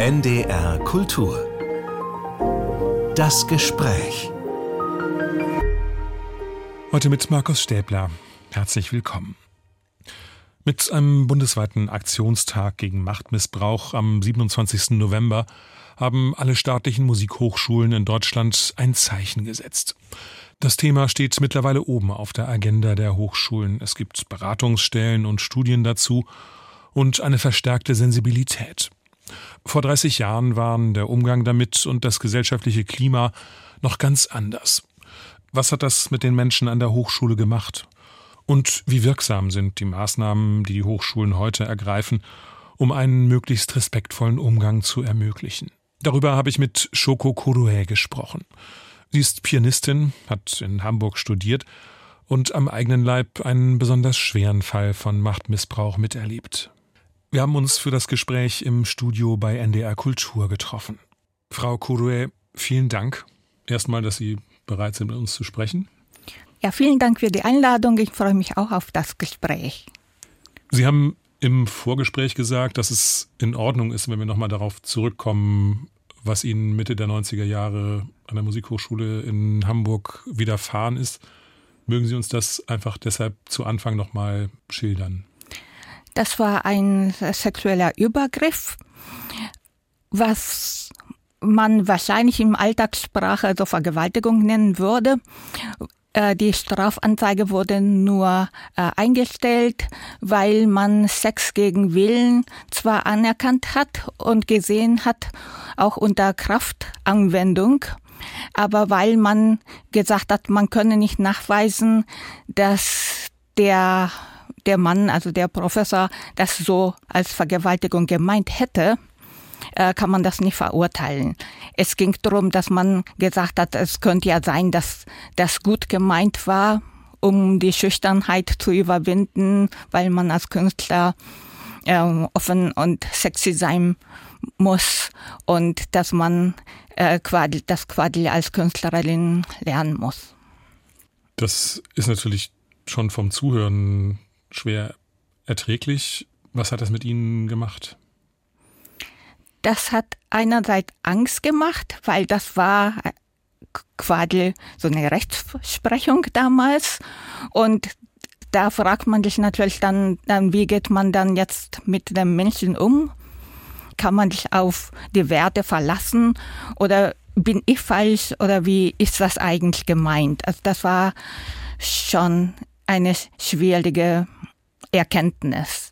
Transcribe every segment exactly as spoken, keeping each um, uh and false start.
N D R Kultur. Das Gespräch. Heute mit Markus Stäbler. Herzlich willkommen. Mit einem bundesweiten Aktionstag gegen Machtmissbrauch am siebenundzwanzigsten November haben alle staatlichen Musikhochschulen in Deutschland ein Zeichen gesetzt. Das Thema steht mittlerweile oben auf der Agenda der Hochschulen. Es gibt Beratungsstellen und Studien dazu und eine verstärkte Sensibilität. Vor dreißig Jahren waren der Umgang damit und das gesellschaftliche Klima noch ganz anders. Was hat das mit den Menschen an der Hochschule gemacht? Und wie wirksam sind die Maßnahmen, die die Hochschulen heute ergreifen, um einen möglichst respektvollen Umgang zu ermöglichen? Darüber habe ich mit Shoko Kurue gesprochen. Sie ist Pianistin, hat in Hamburg studiert und am eigenen Leib einen besonders schweren Fall von Machtmissbrauch miterlebt. Wir haben uns für das Gespräch im Studio bei N D R Kultur getroffen. Frau Kurue, vielen Dank. Erstmal, dass Sie bereit sind, mit uns zu sprechen. Ja, vielen Dank für die Einladung. Ich freue mich auch auf das Gespräch. Sie haben im Vorgespräch gesagt, dass es in Ordnung ist, wenn wir nochmal darauf zurückkommen, was Ihnen Mitte der neunziger Jahre an der Musikhochschule in Hamburg widerfahren ist. Mögen Sie uns das einfach deshalb zu Anfang nochmal schildern? Das war ein sexueller Übergriff, was man wahrscheinlich im Alltagssprache so Vergewaltigung nennen würde. Die Strafanzeige wurde nur äh, eingestellt, weil man Sex gegen Willen zwar anerkannt hat und gesehen hat, auch unter Kraftanwendung, aber weil man gesagt hat, man könne nicht nachweisen, dass der der Mann, also der Professor, das so als Vergewaltigung gemeint hätte, äh, kann man das nicht verurteilen. Es ging darum, dass man gesagt hat, es könnte ja sein, dass das gut gemeint war, um die Schüchternheit zu überwinden, weil man als Künstler äh, offen und sexy sein muss und dass man äh, Quadl, das Quadl als Künstlerin lernen muss. Das ist natürlich schon vom Zuhören schwer erträglich. Was hat das mit Ihnen gemacht? Das hat einerseits Angst gemacht, weil das war quasi so eine Rechtsprechung damals. Und da fragt man sich natürlich dann, dann, wie geht man dann jetzt mit dem Menschen um? Kann man sich auf die Werte verlassen? Oder bin ich falsch? Oder wie ist das eigentlich gemeint? Also das war schon eine schwierige Erkenntnis.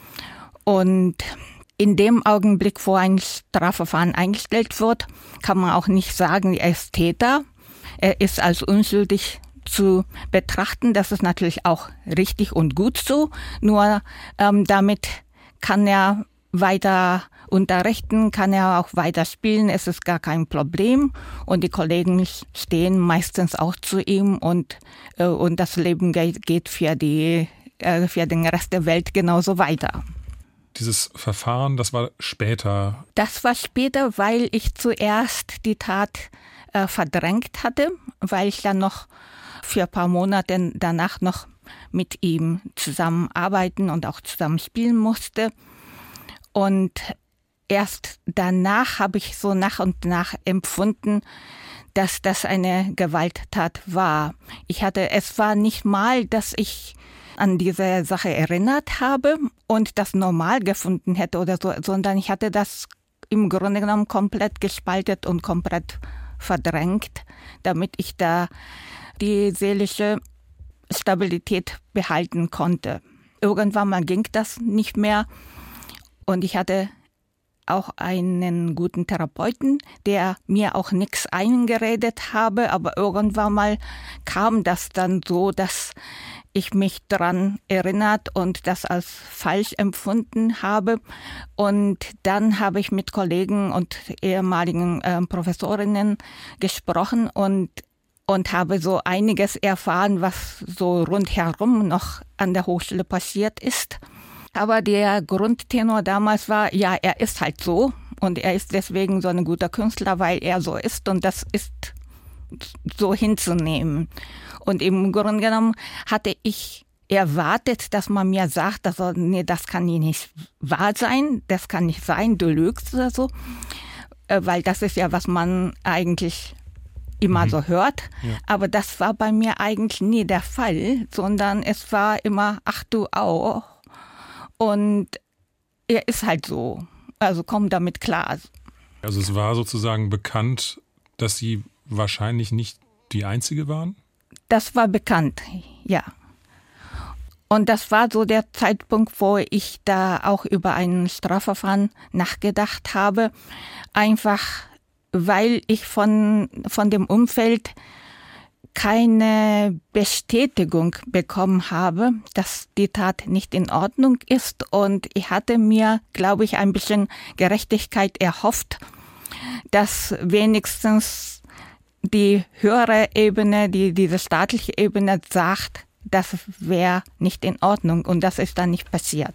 Und in dem Augenblick, wo ein Strafverfahren eingestellt wird, kann man auch nicht sagen, er ist Täter. Er ist als unschuldig zu betrachten. Das ist natürlich auch richtig und gut so. Nur ähm, damit kann er weiter unterrichten, kann er auch weiter spielen. Es ist gar kein Problem. Und die Kollegen stehen meistens auch zu ihm und, äh, und das Leben geht, geht für die, äh, für den Rest der Welt genauso weiter. Dieses Verfahren, das war später? Das war später, weil ich zuerst die Tat äh, verdrängt hatte, weil ich dann noch für ein paar Monate danach noch mit ihm zusammenarbeiten und auch zusammen spielen musste. Und erst danach habe ich so nach und nach empfunden, dass das eine Gewalttat war. Ich hatte, es war nicht mal, dass ich an diese Sache erinnert habe und das normal gefunden hätte oder so, sondern ich hatte das im Grunde genommen komplett gespaltet und komplett verdrängt, damit ich da die seelische Stabilität behalten konnte. Irgendwann mal ging das nicht mehr und ich hatte auch einen guten Therapeuten, der mir auch nichts eingeredet habe, aber irgendwann mal kam das dann so, dass ich mich daran erinnert und das als falsch empfunden habe. Und dann habe ich mit Kollegen und ehemaligen äh, Professorinnen gesprochen und, und habe so einiges erfahren, was so rundherum noch an der Hochschule passiert ist. Aber der Grundtenor damals war, ja, er ist halt so und er ist deswegen so ein guter Künstler, weil er so ist und das ist so hinzunehmen. Und im Grunde genommen hatte ich erwartet, dass man mir sagt, also, nee, das kann nicht wahr sein, das kann nicht sein, du lügst oder so. Weil das ist ja, was man eigentlich immer mhm. so hört. Ja. Aber das war bei mir eigentlich nie der Fall, sondern es war immer, ach du auch. Und er ist halt so. Also komm damit klar. Also es war sozusagen bekannt, dass Sie wahrscheinlich nicht die Einzige waren? Das war bekannt, ja. Und das war so der Zeitpunkt, wo ich da auch über ein Strafverfahren nachgedacht habe. Einfach, weil ich von, von dem Umfeld keine Bestätigung bekommen habe, dass die Tat nicht in Ordnung ist. Und ich hatte mir, glaube ich, ein bisschen Gerechtigkeit erhofft, dass wenigstens die höhere Ebene, die, diese staatliche Ebene sagt, das wäre nicht in Ordnung, und das ist dann nicht passiert.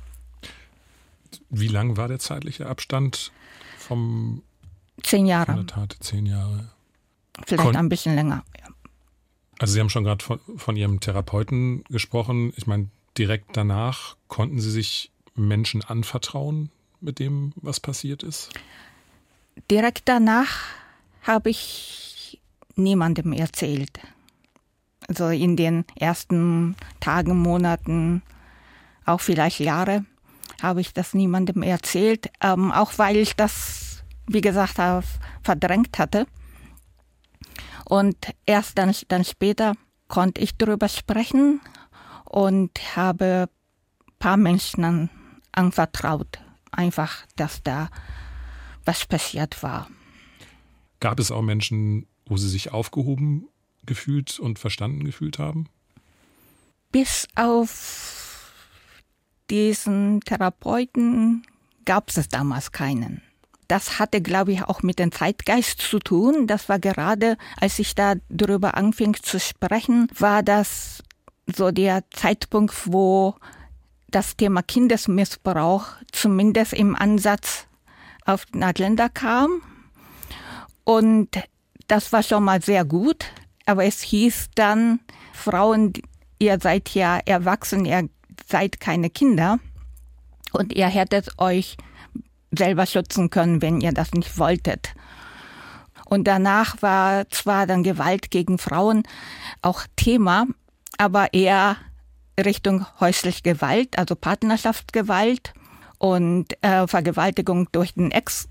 Wie lang war der zeitliche Abstand vom Zehn Jahre. Von der Tat? Zehn Jahre. Vielleicht Kon- ein bisschen länger. Ja. Also Sie haben schon gerade von, von Ihrem Therapeuten gesprochen. Ich meine, direkt danach konnten Sie sich Menschen anvertrauen mit dem, was passiert ist? Direkt danach habe ich niemandem erzählt. Also in den ersten Tagen, Monaten, auch vielleicht Jahre, habe ich das niemandem erzählt. Ähm, auch weil ich das, wie gesagt, verdrängt hatte. Und erst dann, dann später konnte ich darüber sprechen und habe ein paar Menschen an, anvertraut. Einfach, dass da was passiert war. Gab es auch Menschen, wo Sie sich aufgehoben gefühlt und verstanden gefühlt haben? Bis auf diesen Therapeuten gab es damals keinen. Das hatte, glaube ich, auch mit dem Zeitgeist zu tun. Das war gerade, als ich da darüber anfing zu sprechen, war das so der Zeitpunkt, wo das Thema Kindesmissbrauch zumindest im Ansatz auf die Agenda kam. Und das war schon mal sehr gut. Aber es hieß dann, Frauen, ihr seid ja erwachsen, ihr seid keine Kinder. Und ihr hättet euch selber schützen können, wenn ihr das nicht wolltet. Und danach war zwar dann Gewalt gegen Frauen auch Thema, aber eher Richtung häusliche Gewalt, also Partnerschaftsgewalt und äh, Vergewaltigung durch den Ex.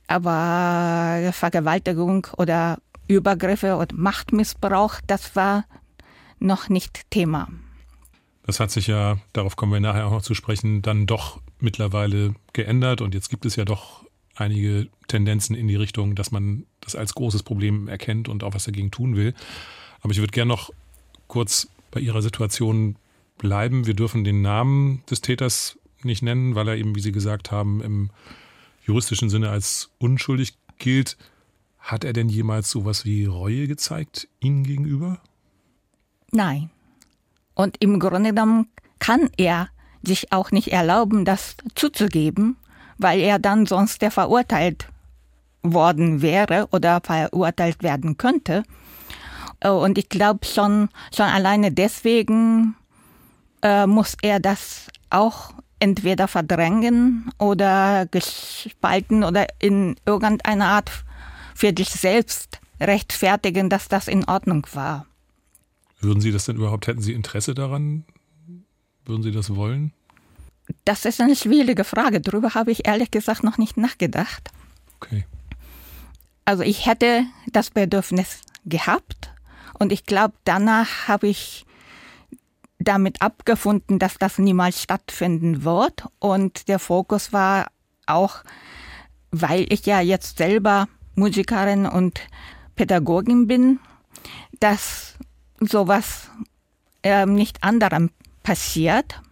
Aber Vergewaltigung oder Übergriffe und Machtmissbrauch, das war noch nicht Thema. Das hat sich ja, darauf kommen wir nachher auch noch zu sprechen, dann doch mittlerweile geändert. Und jetzt gibt es ja doch einige Tendenzen in die Richtung, dass man das als großes Problem erkennt und auch was dagegen tun will. Aber ich würde gerne noch kurz bei Ihrer Situation bleiben. Wir dürfen den Namen des Täters nicht nennen, weil er eben, wie Sie gesagt haben, im juristischen Sinne als unschuldig gilt. Hat er denn jemals sowas wie Reue gezeigt Ihnen gegenüber? Nein. Und im Grunde genommen kann er sich auch nicht erlauben, das zuzugeben, weil er dann sonst der verurteilt worden wäre oder verurteilt werden könnte. Und ich glaube schon, schon alleine deswegen äh, muss er das auch entweder verdrängen oder gespalten oder in irgendeiner Art für dich selbst rechtfertigen, dass das in Ordnung war. Würden Sie das denn überhaupt, hätten Sie Interesse daran? Würden Sie das wollen? Das ist eine schwierige Frage. Darüber habe ich ehrlich gesagt noch nicht nachgedacht. Okay. Also ich hätte das Bedürfnis gehabt und ich glaube, danach habe ich damit abgefunden, dass das niemals stattfinden wird. Und der Fokus war auch, weil ich ja jetzt selber Musikerin und Pädagogin bin, dass sowas äh, nicht anderem passiert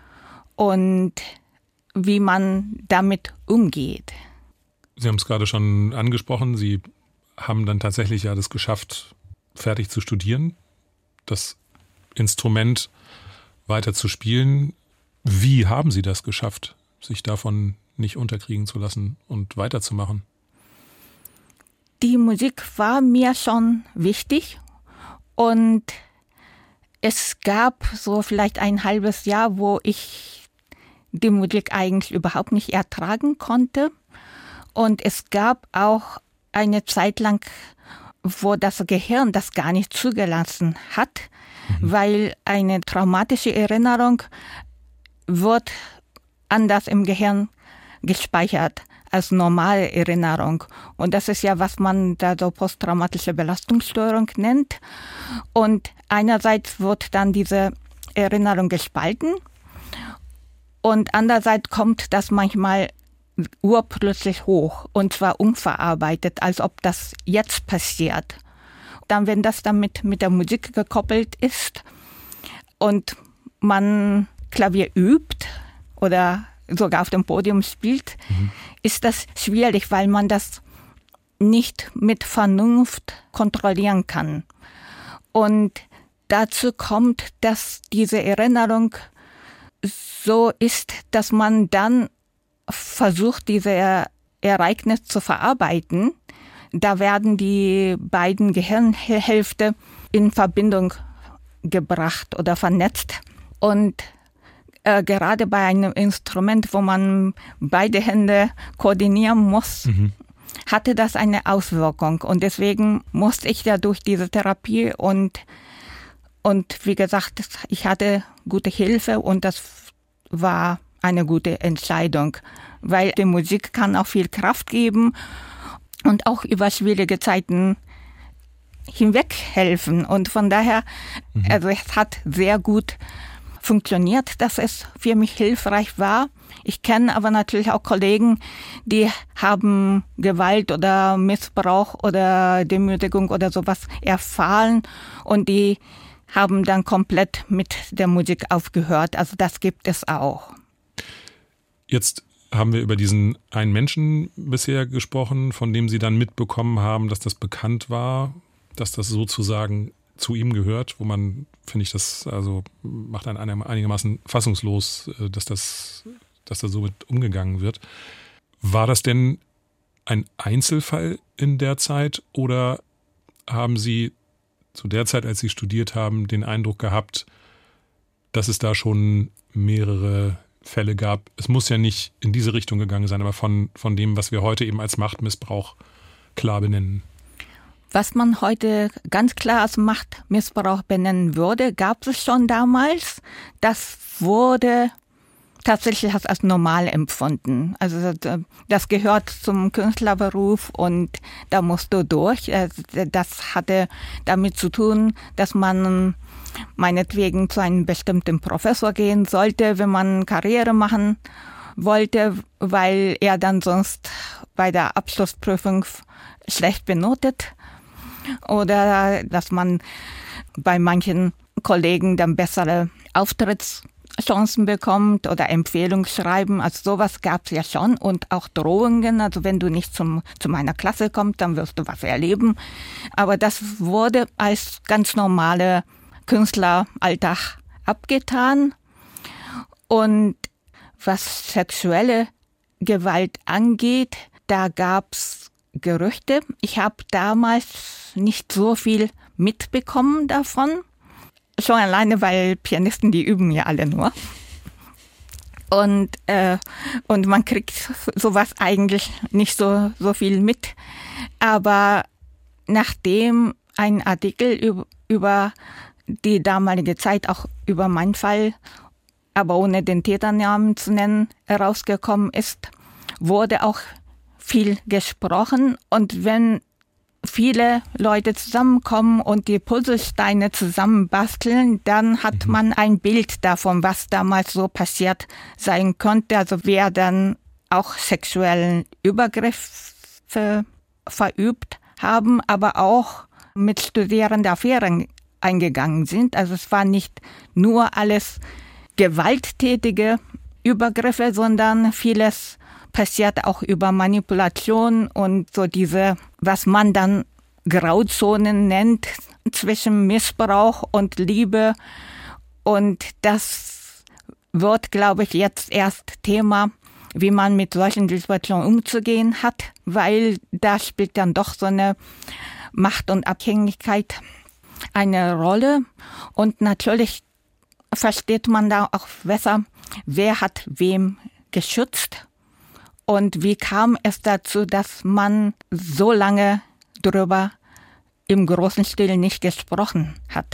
und wie man damit umgeht. Sie haben es gerade schon angesprochen, Sie haben dann tatsächlich ja das geschafft, fertig zu studieren, das Instrument weiter zu spielen. Wie haben Sie das geschafft, sich davon nicht unterkriegen zu lassen und weiterzumachen? Die Musik war mir schon wichtig und es gab so vielleicht ein halbes Jahr, wo ich die Musik eigentlich überhaupt nicht ertragen konnte. Und es gab auch eine Zeit lang, wo das Gehirn das gar nicht zugelassen hat, mhm. weil eine traumatische Erinnerung wird anders im Gehirn gespeichert als normale Erinnerung. Und das ist ja, was man da so posttraumatische Belastungsstörung nennt. Und einerseits wird dann diese Erinnerung gespalten und andererseits kommt das manchmal urplötzlich hoch und zwar unverarbeitet, als ob das jetzt passiert. Dann, wenn das dann mit, mit der Musik gekoppelt ist und man Klavier übt oder sogar auf dem Podium spielt, mhm. ist das schwierig, weil man das nicht mit Vernunft kontrollieren kann. Und dazu kommt, dass diese Erinnerung so ist, dass man dann versucht, diese Ereignis zu verarbeiten. Da werden die beiden Gehirnhälften in Verbindung gebracht oder vernetzt. Und äh, gerade bei einem Instrument, wo man beide Hände koordinieren muss, mhm. hatte das eine Auswirkung. Und deswegen musste ich ja durch diese Therapie und, und wie gesagt, ich hatte gute Hilfe und das war eine gute Entscheidung, weil die Musik kann auch viel Kraft geben und auch über schwierige Zeiten hinweg helfen. Und von daher, mhm. also es hat sehr gut funktioniert, dass es für mich hilfreich war. Ich kenne aber natürlich auch Kollegen, die haben Gewalt oder Missbrauch oder Demütigung oder sowas erfahren und die haben dann komplett mit der Musik aufgehört. Also das gibt es auch. Jetzt haben wir über diesen einen Menschen bisher gesprochen, von dem Sie dann mitbekommen haben, dass das bekannt war, dass das sozusagen zu ihm gehört, wo man, finde ich, das also macht einen einigermaßen fassungslos, dass das, dass da so mit umgegangen wird. War das denn ein Einzelfall in der Zeit oder haben Sie zu der Zeit, als Sie studiert haben, den Eindruck gehabt, dass es da schon mehrere Fälle gab? Es muss ja nicht in diese Richtung gegangen sein, aber von, von dem, was wir heute eben als Machtmissbrauch klar benennen. Was man heute ganz klar als Machtmissbrauch benennen würde, gab es schon damals. Das wurde tatsächlich als normal empfunden. Also das gehört zum Künstlerberuf und da musst du durch. Das hatte damit zu tun, dass man meinetwegen zu einem bestimmten Professor gehen sollte, wenn man Karriere machen wollte, weil er dann sonst bei der Abschlussprüfung schlecht benotet. Oder dass man bei manchen Kollegen dann bessere Auftrittschancen bekommt oder Empfehlungsschreiben. Also sowas gab es ja schon und auch Drohungen. Also wenn du nicht zum, zu meiner Klasse kommst, dann wirst du was erleben. Aber das wurde als ganz normale Künstleralltag abgetan. Und was sexuelle Gewalt angeht, da gab es Gerüchte. Ich habe damals nicht so viel mitbekommen davon. Schon alleine, weil Pianisten, die üben ja alle nur. Und, äh, und man kriegt sowas eigentlich nicht so, so viel mit. Aber nachdem ein Artikel über, über die damalige Zeit, auch über meinen Fall, aber ohne den Täternamen zu nennen, herausgekommen ist, wurde auch viel gesprochen. Und wenn viele Leute zusammenkommen und die Puzzlesteine zusammenbasteln, dann hat mhm. man ein Bild davon, was damals so passiert sein könnte. Also wer dann auch sexuellen Übergriffe verübt haben, aber auch mit Studierenden Affären eingegangen sind. Also es war nicht nur alles gewalttätige Übergriffe, sondern vieles passiert auch über Manipulation und so diese, was man dann Grauzonen nennt, zwischen Missbrauch und Liebe. Und das wird, glaube ich, jetzt erst Thema, wie man mit solchen Situationen umzugehen hat, weil da spielt dann doch so eine Macht und Abhängigkeit eine Rolle. Und natürlich versteht man da auch besser, wer hat wem geschützt und wie kam es dazu, dass man so lange darüber im großen Stil nicht gesprochen hat.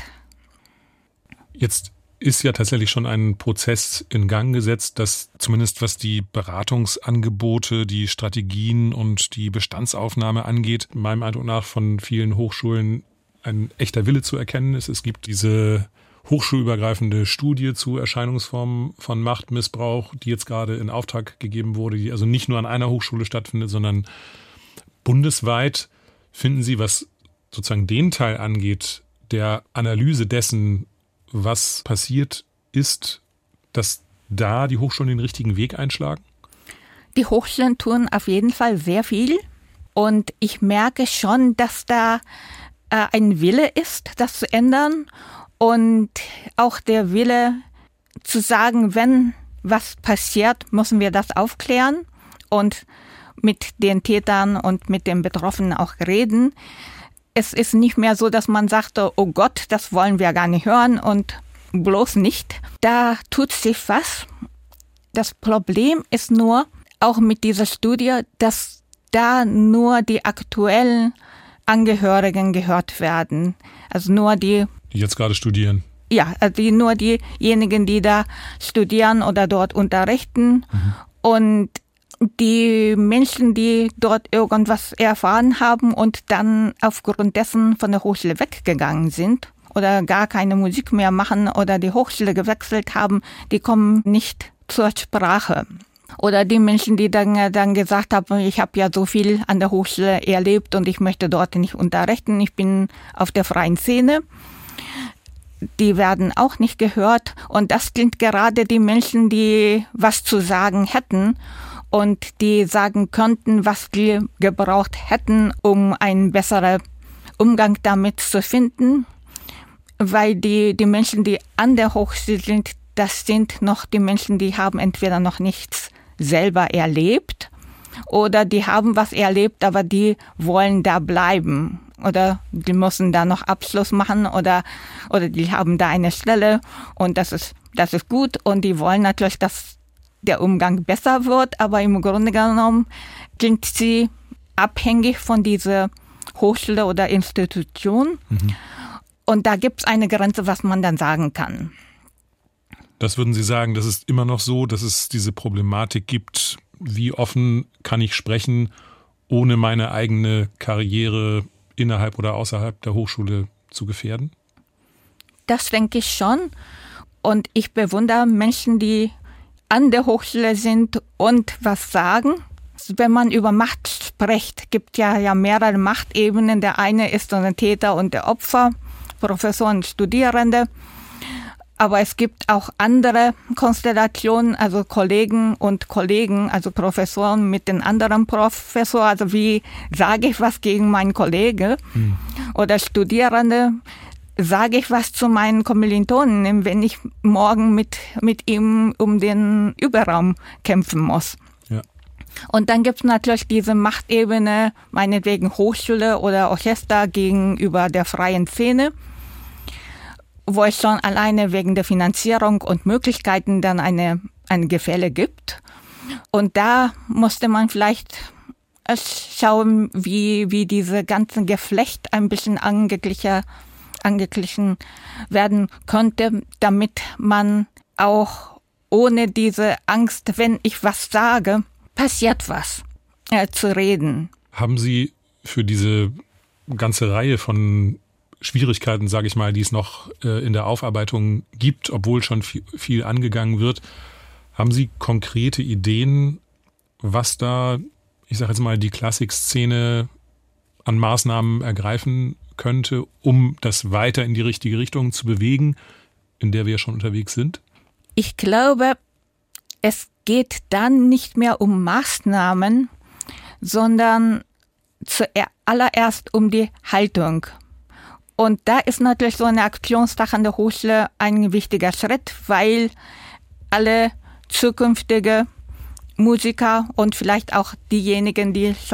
Jetzt ist ja tatsächlich schon ein Prozess in Gang gesetzt, dass zumindest was die Beratungsangebote, die Strategien und die Bestandsaufnahme angeht, meinem Eindruck nach von vielen Hochschulen ein echter Wille zu erkennen ist. Es gibt diese hochschulübergreifende Studie zu Erscheinungsformen von Machtmissbrauch, die jetzt gerade in Auftrag gegeben wurde, die also nicht nur an einer Hochschule stattfindet, sondern bundesweit. Finden Sie, was sozusagen den Teil angeht, der Analyse dessen, was passiert ist, dass da die Hochschulen den richtigen Weg einschlagen? Die Hochschulen tun auf jeden Fall sehr viel. Und ich merke schon, dass da äh, ein Wille ist, das zu ändern. Und auch der Wille zu sagen, wenn was passiert, müssen wir das aufklären und mit den Tätern und mit den Betroffenen auch reden. Es ist nicht mehr so, dass man sagte, oh Gott, das wollen wir gar nicht hören und bloß nicht. Da tut sich was. Das Problem ist nur, auch mit dieser Studie, dass da nur die aktuellen Angehörigen gehört werden. Also nur die... Die jetzt gerade studieren. Ja, also die, nur diejenigen, die da studieren oder dort unterrichten. Mhm. Und die Menschen, die dort irgendwas erfahren haben und dann aufgrund dessen von der Hochschule weggegangen sind oder gar keine Musik mehr machen oder die Hochschule gewechselt haben, die kommen nicht zur Sprache. Oder die Menschen, die dann, dann gesagt haben, ich habe ja so viel an der Hochschule erlebt und ich möchte dort nicht unterrichten, ich bin auf der freien Szene. Die werden auch nicht gehört. Und das sind gerade die Menschen, die was zu sagen hätten und die sagen könnten, was die gebraucht hätten, um einen besseren Umgang damit zu finden. Weil die, die Menschen, die an der Hochschule sind, das sind noch die Menschen, die haben entweder noch nichts selber erlebt oder die haben was erlebt, aber die wollen da bleiben. Oder die müssen da noch Abschluss machen oder, oder die haben da eine Stelle und das ist, das ist gut und die wollen natürlich, dass der Umgang besser wird, aber im Grunde genommen sind sie abhängig von dieser Hochschule oder Institution. Mhm. Und da gibt es eine Grenze, was man dann sagen kann. Das würden Sie sagen, das ist immer noch so, dass es diese Problematik gibt, wie offen kann ich sprechen, ohne meine eigene Karriere innerhalb oder außerhalb der Hochschule zu gefährden? Das denke ich schon. Und ich bewundere Menschen, die an der Hochschule sind und was sagen. Wenn man über Macht spricht, gibt ja, ja mehrere Machtebenen. Der eine ist der Täter und der Opfer, Professoren und Studierende. Aber es gibt auch andere Konstellationen, also Kollegen und Kollegen, also Professoren mit den anderen Professoren. Also wie sage ich was gegen meinen Kollegen? Hm. Oder Studierende, sage ich was zu meinen Kommilitonen, wenn ich morgen mit, mit ihm um den Überraum kämpfen muss. Ja. Und dann gibt es natürlich diese Machtebene, meinetwegen Hochschule oder Orchester gegenüber der freien Szene, wo es schon alleine wegen der Finanzierung und Möglichkeiten dann eine, ein Gefälle gibt. Und da musste man vielleicht schauen, wie, wie diese ganzen Geflecht ein bisschen angeglichen, angeglichen werden könnte, damit man auch ohne diese Angst, wenn ich was sage, passiert was, äh, zu reden. Haben Sie für diese ganze Reihe von Schwierigkeiten, sage ich mal, die es noch äh, in der Aufarbeitung gibt, obwohl schon viel, viel angegangen wird. Haben Sie konkrete Ideen, was da, ich sage jetzt mal, die Klassikszene an Maßnahmen ergreifen könnte, um das weiter in die richtige Richtung zu bewegen, in der wir schon unterwegs sind? Ich glaube, es geht dann nicht mehr um Maßnahmen, sondern zuallererst um die Haltung. Und da ist natürlich so eine Aktionstag an der Hochschule ein wichtiger Schritt, weil alle zukünftige Musiker und vielleicht auch diejenigen, die schon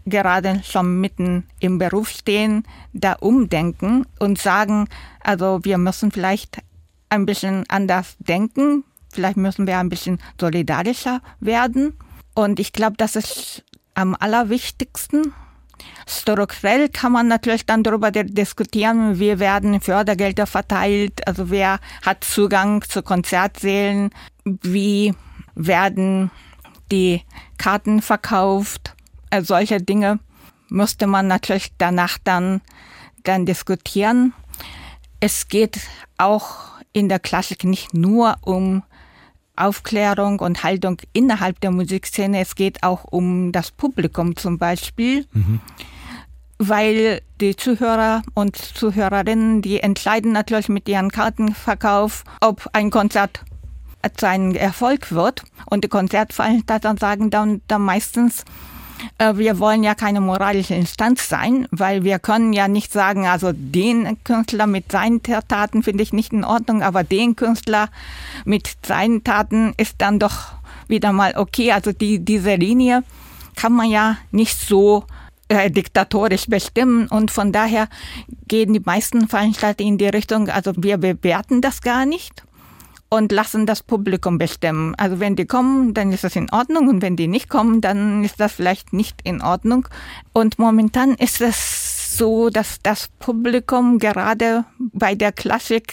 gerade schon mitten im Beruf stehen, da umdenken und sagen, also wir müssen vielleicht ein bisschen anders denken, vielleicht müssen wir ein bisschen solidarischer werden. Und ich glaube, das ist am allerwichtigsten. Strukturell kann man natürlich dann darüber diskutieren, wie werden Fördergelder verteilt, also wer hat Zugang zu Konzertsälen, wie werden die Karten verkauft. Also solche Dinge müsste man natürlich danach dann, dann diskutieren. Es geht auch in der Klassik nicht nur um Aufklärung und Haltung innerhalb der Musikszene, es geht auch um das Publikum zum Beispiel, mhm. weil die Zuhörer und Zuhörerinnen, die entscheiden natürlich mit ihrem Kartenverkauf, ob ein Konzert zu einem Erfolg wird. Und die Konzertveranstalter sagen dann, dann meistens, äh, wir wollen ja keine moralische Instanz sein, weil wir können ja nicht sagen, also den Künstler mit seinen Taten finde ich nicht in Ordnung, aber den Künstler mit seinen Taten ist dann doch wieder mal okay. Also die, diese Linie kann man ja nicht so äh, diktatorisch bestimmen und von daher gehen die meisten Veranstalter in die Richtung, also wir bewerten das gar nicht und lassen das Publikum bestimmen. Also wenn die kommen, dann ist das in Ordnung und wenn die nicht kommen, dann ist das vielleicht nicht in Ordnung. Und momentan ist es so, dass das Publikum gerade bei der Klassik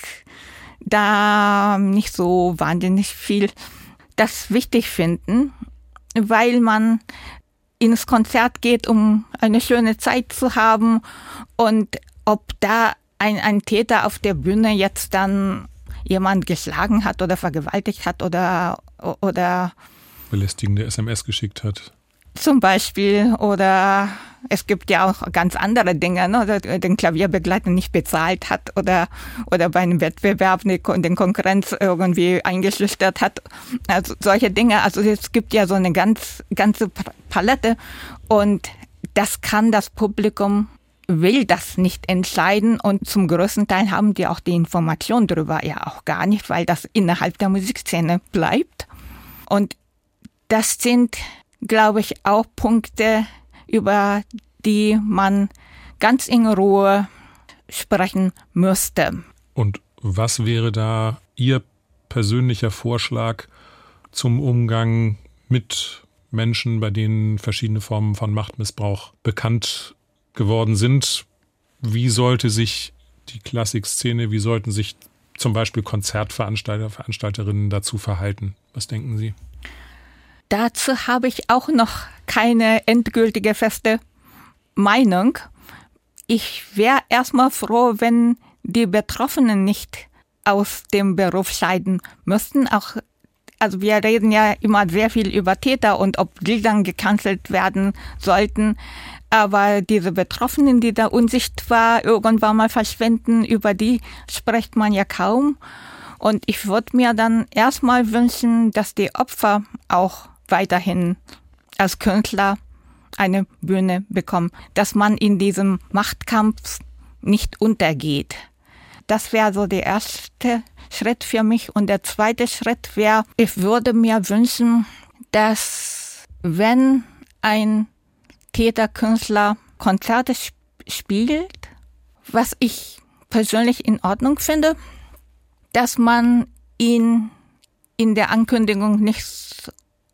da nicht so wahnsinnig viel das wichtig finden, weil man ins Konzert geht, um eine schöne Zeit zu haben und ob da ein, ein Täter auf der Bühne jetzt dann jemand geschlagen hat oder vergewaltigt hat oder, oder belästigende S M S geschickt hat. Zum Beispiel. Oder es gibt ja auch ganz andere Dinge, ne? Den Klavierbegleiter nicht bezahlt hat oder, oder bei einem Wettbewerb den Konkurrenz irgendwie eingeschüchtert hat. Also solche Dinge. Also es gibt ja so eine ganz, ganze Palette und das kann das Publikum will das nicht entscheiden und zum größten Teil haben die auch die Information darüber ja auch gar nicht, weil das innerhalb der Musikszene bleibt. Und das sind, glaube ich, auch Punkte, über die man ganz in Ruhe sprechen müsste. Und was wäre da Ihr persönlicher Vorschlag zum Umgang mit Menschen, bei denen verschiedene Formen von Machtmissbrauch bekannt geworden sind? Wie sollte sich die Klassikszene, wie sollten sich zum Beispiel Konzertveranstalter, Veranstalterinnen dazu verhalten? Was denken Sie? Dazu habe ich auch noch keine endgültige feste Meinung. Ich wäre erstmal froh, wenn die Betroffenen nicht aus dem Beruf scheiden müssten. Auch, also wir reden ja immer sehr viel über Täter und ob die dann gecancelt werden sollten. Aber diese Betroffenen, die da unsichtbar irgendwann mal verschwinden, über die spricht man ja kaum. Und ich würde mir dann erstmal wünschen, dass die Opfer auch weiterhin als Künstler eine Bühne bekommen, dass man in diesem Machtkampf nicht untergeht. Das wäre so der erste Schritt für mich. Und der zweite Schritt wäre, ich würde mir wünschen, dass wenn ein Täterkünstler Konzerte sp- spielt, was ich persönlich in Ordnung finde, dass man ihn in der Ankündigung nicht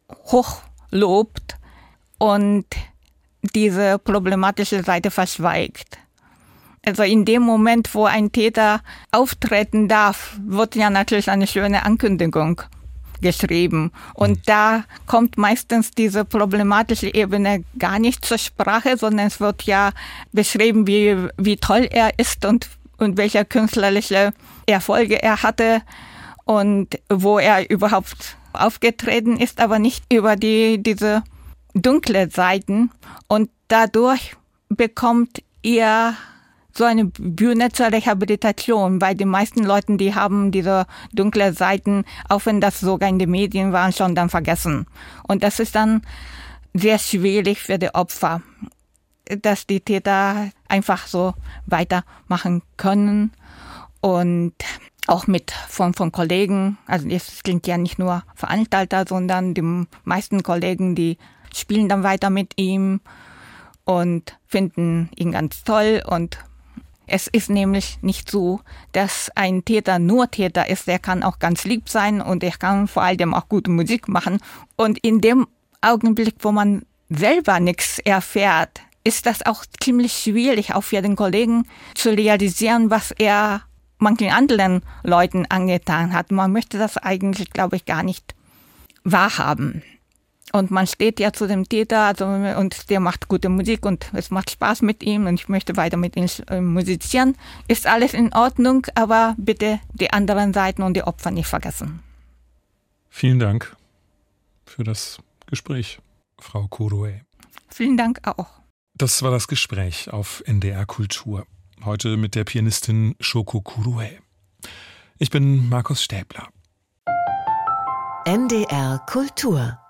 hochlobt und diese problematische Seite verschweigt. Also in dem Moment, wo ein Täter auftreten darf, wird ja natürlich eine schöne Ankündigung geschrieben. Und da kommt meistens diese problematische Ebene gar nicht zur Sprache, sondern es wird ja beschrieben, wie, wie toll er ist und, und welche künstlerische Erfolge er hatte und wo er überhaupt aufgetreten ist, aber nicht über die, diese dunkle Seiten. Und dadurch bekommt er so eine Bühne zur Rehabilitation, weil die meisten Leuten, die haben diese dunkle Seiten, auch wenn das sogar in den Medien waren, schon dann vergessen. Und das ist dann sehr schwierig für die Opfer, dass die Täter einfach so weitermachen können und auch mit von, von Kollegen, also es sind ja nicht nur Veranstalter, sondern die meisten Kollegen, die spielen dann weiter mit ihm und finden ihn ganz toll. Und es ist nämlich nicht so, dass ein Täter nur Täter ist. Er kann auch ganz lieb sein und er kann vor allem auch gute Musik machen. Und in dem Augenblick, wo man selber nichts erfährt, ist das auch ziemlich schwierig, auch für den Kollegen zu realisieren, was er manchen anderen Leuten angetan hat. Man möchte das eigentlich, glaube ich, gar nicht wahrhaben. Und man steht ja zu dem Täter also, und der macht gute Musik und es macht Spaß mit ihm und ich möchte weiter mit ihm äh, musizieren. Ist alles in Ordnung, aber bitte die anderen Seiten und die Opfer nicht vergessen. Vielen Dank für das Gespräch, Frau Kuruey. Vielen Dank auch. Das war das Gespräch auf N D R Kultur. Heute mit der Pianistin Shoko Kuruey. Ich bin Markus Stäbler. N D R Kultur